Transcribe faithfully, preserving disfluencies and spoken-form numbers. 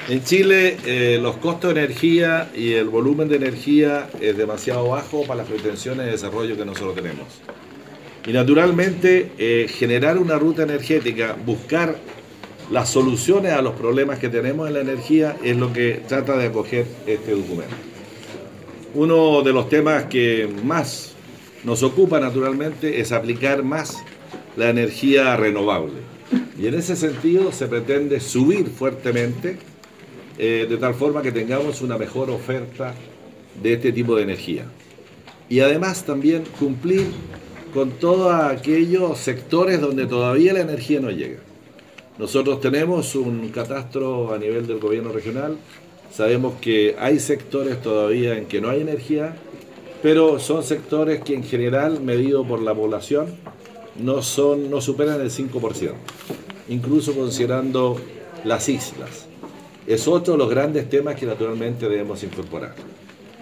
En Chile eh, los costos de energía y el volumen de energía es demasiado bajo para las pretensiones de desarrollo que nosotros tenemos. Y naturalmente eh, generar una ruta energética, buscar las soluciones a los problemas que tenemos en la energía es lo que trata de acoger este documento. Uno de los temas que más nos ocupa naturalmente es aplicar más la energía renovable. Y en ese sentido se pretende subir fuertemente eh, de tal forma que tengamos una mejor oferta de este tipo de energía. Y además también cumplir con todos aquellos sectores donde todavía la energía no llega. Nosotros tenemos un catastro a nivel del gobierno regional, sabemos que hay sectores todavía en que no hay energía, pero son sectores que en general, medido por la población, no, son, no superan el cinco por ciento, incluso considerando las islas. Es otro de los grandes temas que naturalmente debemos incorporar.